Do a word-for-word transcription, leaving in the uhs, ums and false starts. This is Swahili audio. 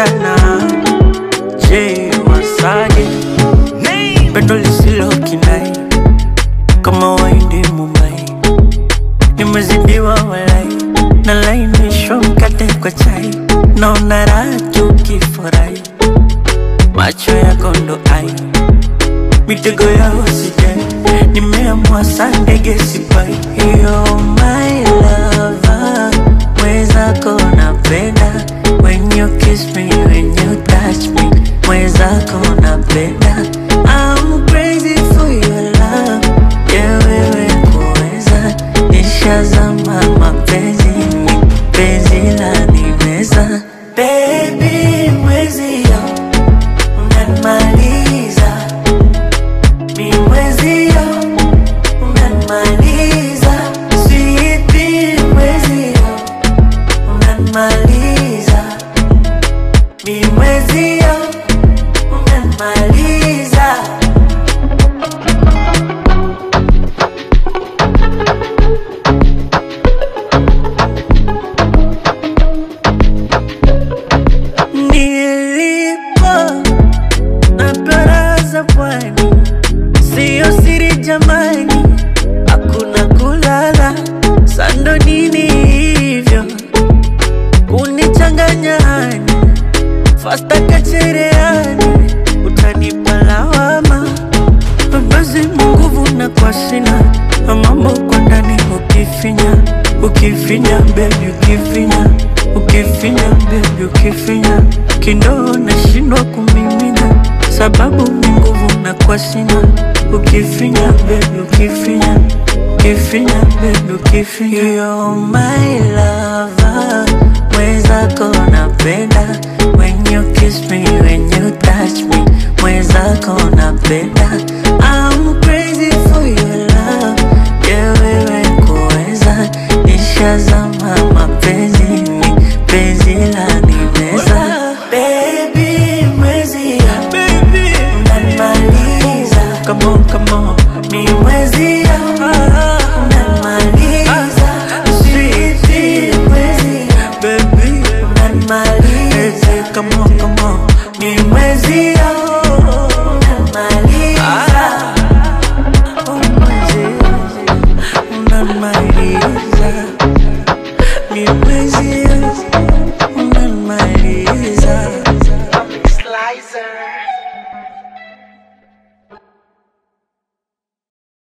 sana. Je, wasage pendo lisilo kinai kama waindi Mumbai. Nimezidiwa walai na lainishwa mkate kwa chai. Naona raha tukifurahi, macho yako ndo ai, mitego yao sijai. Nimeamua saa ndege sipai. You're my lover, mwezako napenda. When you kiss me, when you touch me, mwezako napenda. I'm crazy for your love, yeah wewe kuweza. Nishazama mapenzini, penzi la nimeza. Baby mwezio, unanimaliza. Mi mwezio, unanimaliza. Sweetie mwezio, unanimaliza. Mi mwezio, unanimaliza. Nilipo na baraza pwani, sio siri jamani, hakuna kulala. Sando nini hivyo kunichanganya hani, fasta kachereani, utanipa lawama. Basi munguvu na kwa sina, mambo kwa ndani ukifinya. Ukifinya baby ukifinya, ukifinya baby ukifinya. Kindoo nashindwa kumimina, sababu munguvu na kwa sina. Ukifinya baby ukifinya, ukifinya baby ukifinya. You're my lover, mwezako napenda. When you kiss me, when you touch me, mwezako napenda. I'm crazy for your love, yeah wewe kuweza. Nishazama mapenzini, penzi la nimeza. Baby mwezia, unanimaliza. Come on, come on, mi mwezia, unanimaliza. Sweetie mwezia, baby unanimaliza. Come on, come on, mi mwezia, unanimaliza. Oh mwezia, unanimaliza. Mi mwezia, unanimaliza. Slicer.